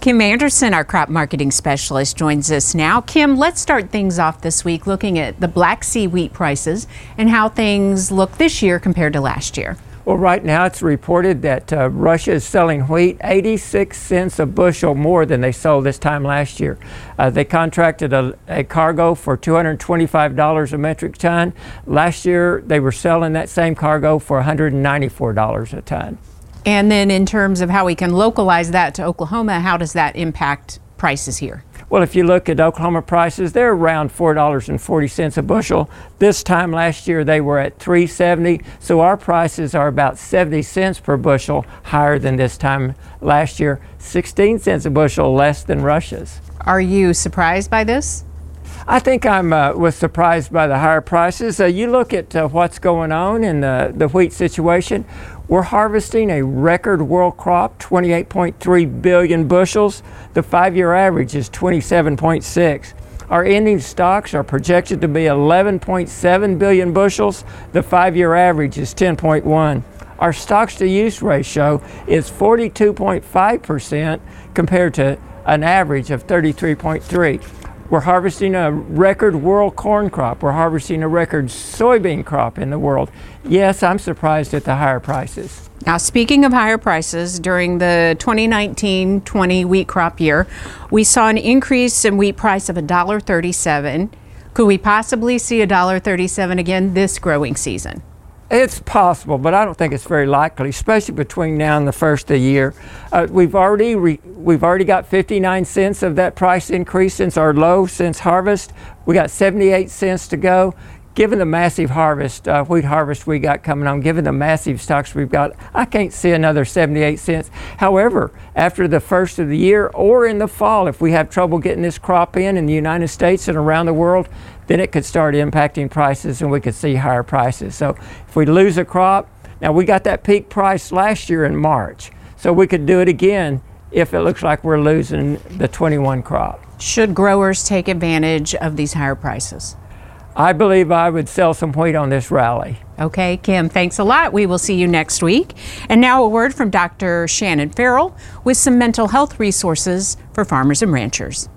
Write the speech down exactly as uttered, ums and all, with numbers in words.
Kim Anderson, our crop marketing specialist, joins us now. Kim, let's start things off this week looking at the Black Sea wheat prices and how things look this year compared to last year. Well, right now it's reported that uh, Russia is selling wheat eighty-six cents a bushel more than they sold this time last year. Uh, they contracted a, a cargo for two hundred twenty-five dollars a metric ton. Last year they were selling that same cargo for one hundred ninety-four dollars a ton. And then in terms of how we can localize that to Oklahoma, how does that impact prices here? Well, if you look at Oklahoma prices, they're around four dollars and forty cents a bushel. This time last year, they were at three seventy. So our prices are about seventy cents per bushel higher than this time last year, sixteen cents a bushel less than Russia's. Are you surprised by this? I think I'm uh, was surprised by the higher prices. Uh, you look at uh, what's going on in the, the wheat situation. We're harvesting a record world crop, twenty-eight point three billion bushels. The five-year average is twenty-seven point six. Our ending stocks are projected to be eleven point seven billion bushels. The five-year average is ten point one. Our stocks-to-use ratio is forty-two point five percent compared to an average of thirty-three point three. We're harvesting a record world corn crop. We're harvesting a record soybean crop in the world. Yes, I'm surprised at the higher prices. Now, speaking of higher prices, during the twenty nineteen twenty wheat crop year, we saw an increase in wheat price of one dollar thirty-seven. Could we possibly see one dollar thirty-seven again this growing season? It's possible, but I don't think it's very likely, especially between now and the first of the year. Uh, we've already re we've already got fifty-nine cents of that price increase since our low since harvest. We got seventy-eight cents to go. Given the massive harvest, uh, wheat harvest we got coming on, given the massive stocks we've got, I can't see another seventy-eight cents. However, after the first of the year or in the fall, if we have trouble getting this crop in in the United States and around the world, then it could start impacting prices and we could see higher prices. So if we lose a crop, now we got that peak price last year in March, so we could do it again if it looks like we're losing the twenty-one crop. Should growers take advantage of these higher prices? I believe I would sell some wheat on this rally. Okay, Kim, thanks a lot. We will see you next week. And now a word from Doctor Shannon Farrell with some mental health resources for farmers and ranchers.